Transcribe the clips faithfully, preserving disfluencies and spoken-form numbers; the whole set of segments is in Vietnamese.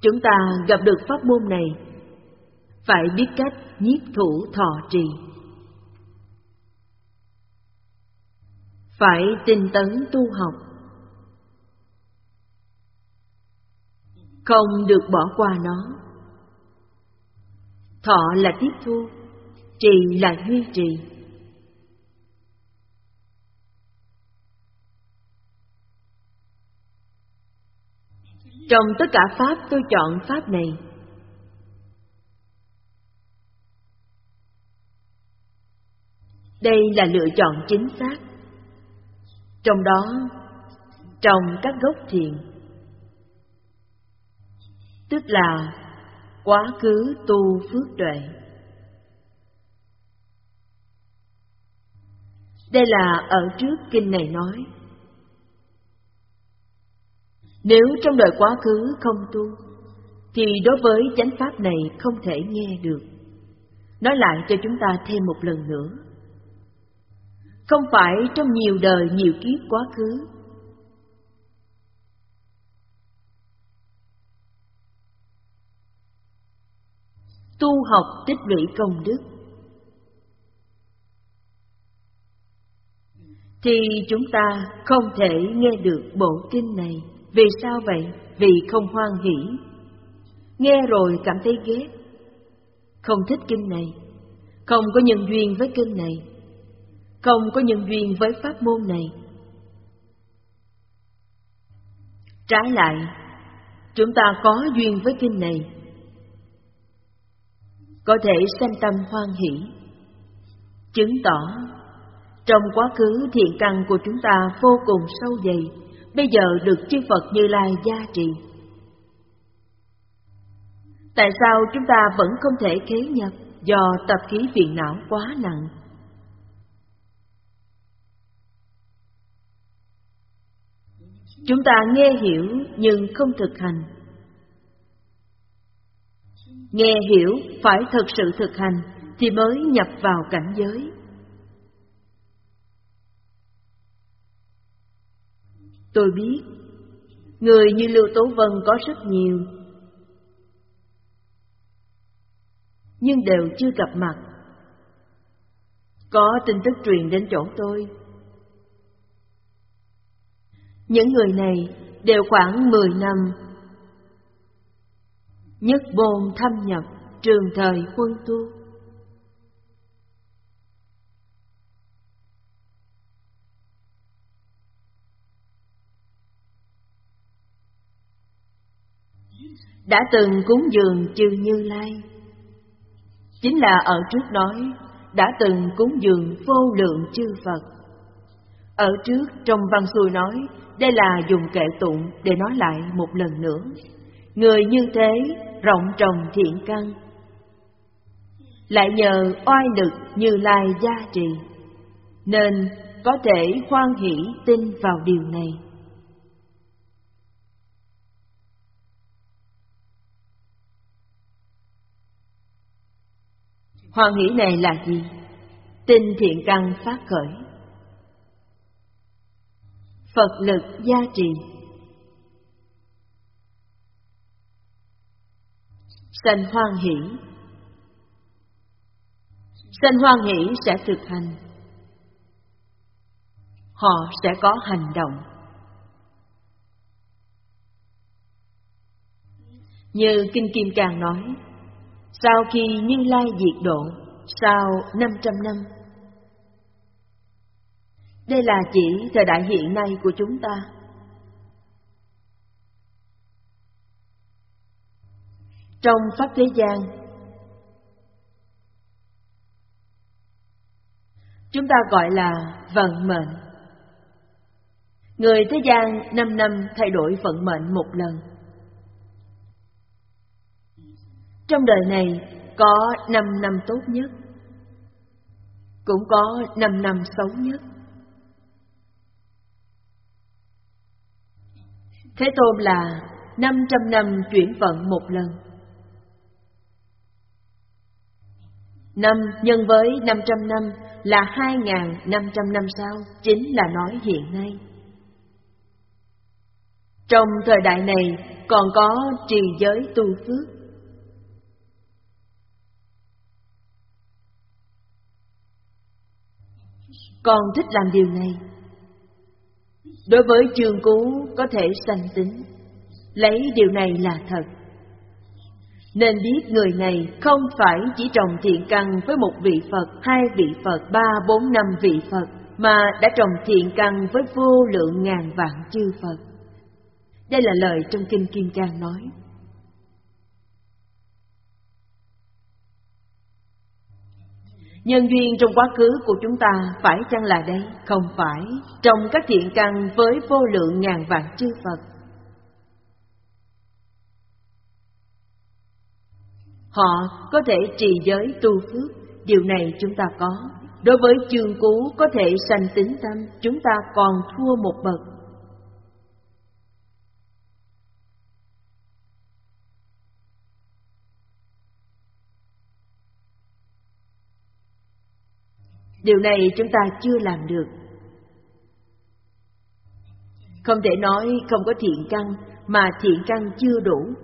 Chúng ta gặp được pháp môn này, phải biết cách nhiếp thủ thọ trì. Phải tinh tấn tu học, không được bỏ qua nó. Thọ là tiếp thu, trì là duy trì. Trong tất cả pháp tôi chọn pháp này. Đây là lựa chọn chính xác. Trong đó, trồng các gốc thiện, tức là quá khứ tu phước tuệ. Đây là ở trước kinh này nói, nếu trong đời quá khứ không tu, thì đối với chánh pháp này không thể nghe được. Nói lại cho chúng ta thêm một lần nữa. Không phải trong nhiều đời nhiều kiếp quá khứ. Tu học tích lũy công đức, thì chúng ta không thể nghe được bộ kinh này. Vì sao vậy? Vì không hoan hỷ. Nghe rồi cảm thấy ghét, không thích kinh này, không có nhân duyên với kinh này, không có nhân duyên với pháp môn này. Trái lại, chúng ta có duyên với kinh này, có thể sanh tâm hoan hỷ, chứng tỏ trong quá khứ thiện căn của chúng ta vô cùng sâu dày, bây giờ được chư Phật Như Lai gia trì. Tại sao chúng ta vẫn không thể khế nhập? Do tập khí phiền não quá nặng. Chúng ta nghe hiểu nhưng không thực hành. Nghe hiểu phải thật sự thực hành thì mới nhập vào cảnh giới. Tôi biết, người như Lưu Tố Vân có rất nhiều, nhưng đều chưa gặp mặt. Có tin tức truyền đến chỗ tôi. Những người này đều khoảng mười năm nhất môn thâm nhập trường thời huân tu. Đã từng cúng dường chư Như Lai, chính là ở trước nói đã từng cúng dường vô lượng chư Phật. Ở trước trong văn xuôi nói, đây là dùng kệ tụng để nói lại một lần nữa. Người như thế rộng trồng thiện căn, lại nhờ oai lực Như Lai gia trì, nên có thể hoan hỷ tin vào điều này. Hoan hỷ này là gì? Tin thiện căn phát khởi, Phật lực gia trì, sanh hoan hỷ. Sanh hoan hỷ sẽ thực hành, họ sẽ có hành động. Như Kinh Kim Cang nói, sau khi Như Lai diệt độ, sau năm trăm năm. Đây là chỉ thời đại hiện nay của chúng ta. Trong pháp thế gian, chúng ta gọi là vận mệnh. Người thế gian năm năm thay đổi vận mệnh một lần. Trong đời này có năm năm tốt nhất, cũng có năm năm xấu nhất. Thế Tôn là năm trăm năm chuyển vận một lần. Năm nhân với năm trăm năm là hai nghìn năm trăm năm sau, chính là nói hiện nay. Trong thời đại này còn có trì giới tu phước. Con thích làm điều này. Đối với Chương Cú có thể sanh tính, lấy điều này là thật. Nên biết người này không phải chỉ trồng thiện căn với một vị Phật, hai vị Phật, ba, bốn, năm vị Phật, mà đã trồng thiện căn với vô lượng ngàn vạn chư Phật. Đây là lời trong Kinh Kim Cang nói. Nhân duyên trong quá khứ của chúng ta phải chăng là đây? Không phải. Trồng các thiện căn với vô lượng ngàn vạn chư Phật. Họ có thể trì giới tu phước, điều này chúng ta có. Đối với Chương Cú có thể sanh tín tâm, chúng ta còn thua một bậc. Điều này chúng ta chưa làm được. Không thể nói không có thiện căn, mà thiện căn chưa đủ.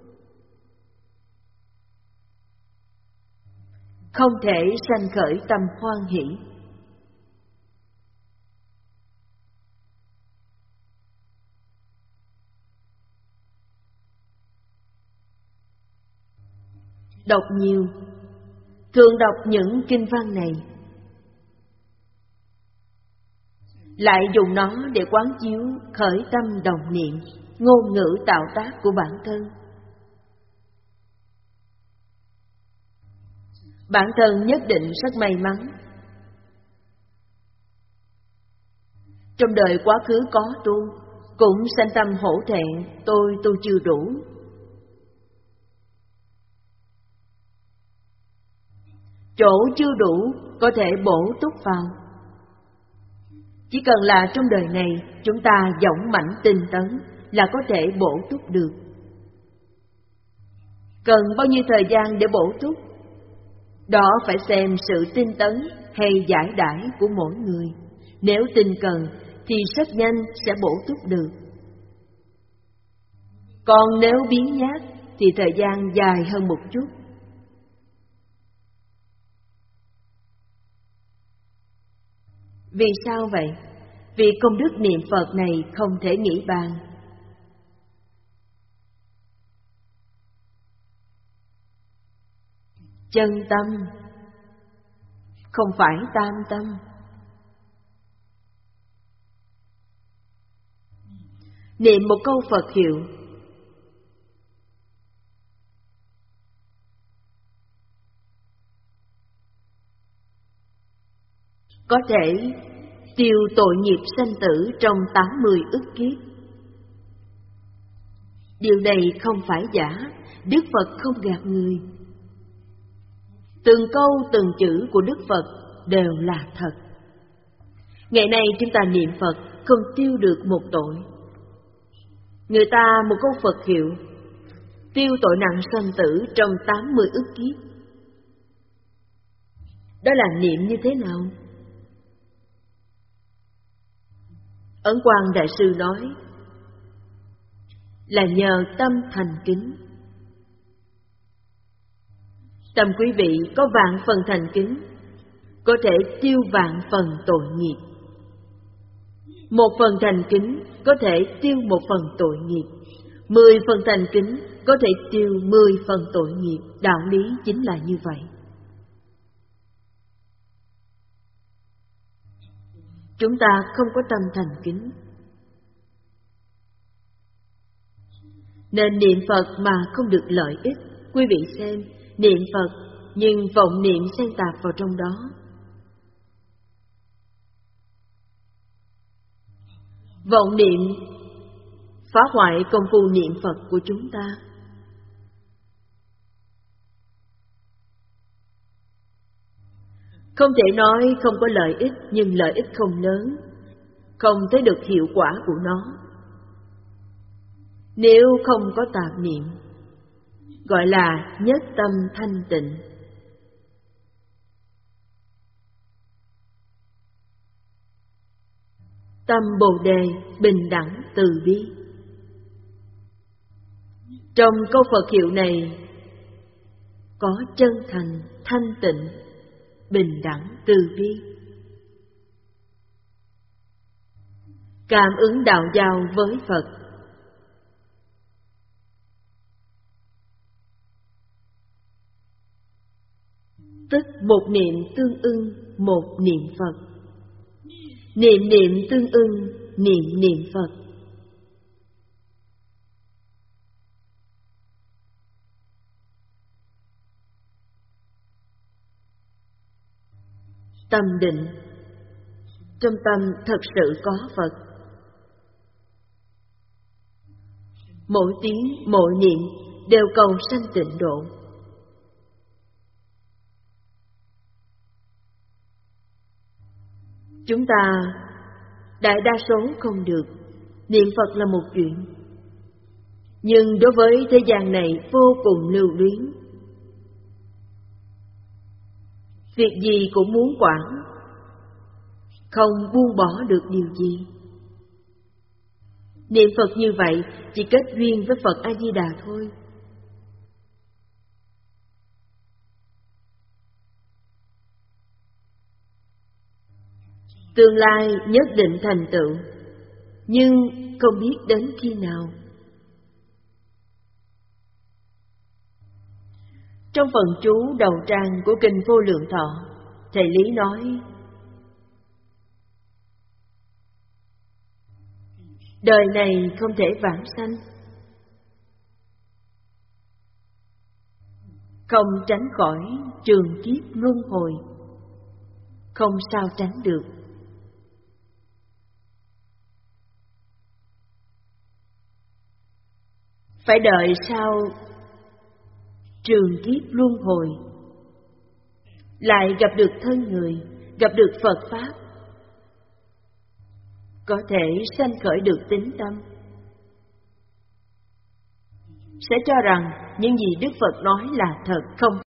Không thể sanh khởi tâm hoan hỷ. Đọc nhiều, thường đọc những kinh văn này, lại dùng nó để quán chiếu khởi tâm đồng niệm, ngôn ngữ tạo tác của bản thân. Bản thân nhất định rất may mắn. Trong đời quá khứ có tu, cũng sanh tâm hổ thẹn, tôi tu chưa đủ. Chỗ chưa đủ có thể bổ túc vào. Chỉ cần là trong đời này chúng ta dũng mãnh tinh tấn là có thể bổ túc được. Cần bao nhiêu thời gian để bổ túc? Đó phải xem sự tinh tấn hay giải đãi của mỗi người. Nếu tinh cần thì rất nhanh sẽ bổ túc được. Còn nếu biến nhát thì thời gian dài hơn một chút. Vì sao vậy? Vì công đức niệm Phật này không thể nghĩ bàn. Chân tâm, không phải tam tâm. Niệm một câu Phật hiệu, có thể tiêu tội nghiệp sanh tử trong tám mươi ức kiếp. Điều này không phải giả, Đức Phật không gạt người. Từng câu từng chữ của Đức Phật đều là thật. Ngày nay chúng ta niệm Phật không tiêu được một tội. Người ta một câu Phật hiệu tiêu tội nặng sanh tử trong tám mươi ức kiếp. Đó là niệm như thế nào? Ấn Quang Đại Sư nói là nhờ tâm thành kính. Tâm quý vị có vạn phần thành kính, có thể tiêu vạn phần tội nghiệp. Một phần thành kính có thể tiêu một phần tội nghiệp. Mười phần thành kính có thể tiêu mười phần tội nghiệp. Đạo lý chính là như vậy. Chúng ta không có tâm thành kính, nên niệm Phật mà không được lợi ích. Quý vị xem, niệm Phật nhưng vọng niệm xen tạp vào trong đó. Vọng niệm phá hoại công phu niệm Phật của chúng ta. Không thể nói không có lợi ích, nhưng lợi ích không lớn, không thấy được hiệu quả của nó. Nếu không có tạp niệm, gọi là nhất tâm thanh tịnh. Tâm Bồ Đề bình đẳng từ bi. Trong câu Phật hiệu này có chân thành, thanh tịnh, bình đẳng, từ bi. Cảm ứng đạo giao với Phật. Tức một niệm tương ưng một niệm Phật. Niệm niệm tương ưng niệm niệm Phật. Tâm định. Trong tâm thật sự có Phật. Mỗi tiếng, mỗi niệm đều cầu sanh tịnh độ. Chúng ta đại đa số không được, niệm Phật là một chuyện. Nhưng đối với thế gian này vô cùng lưu luyến. Việc gì cũng muốn quản, không buông bỏ được điều gì. Niệm Phật như vậy chỉ kết duyên với Phật A-di-đà thôi. Tương lai nhất định thành tựu, nhưng không biết đến khi nào. Trong phần chú đầu trang của Kinh Vô Lượng Thọ, Thầy Lý nói: đời này không thể vãng sanh, không tránh khỏi trường kiếp luân hồi, không sao tránh được. Phải đợi sau trường kiếp luân hồi, lại gặp được thân người, gặp được Phật Pháp, có thể sanh khởi được tín tâm, sẽ cho rằng những gì Đức Phật nói là thật, không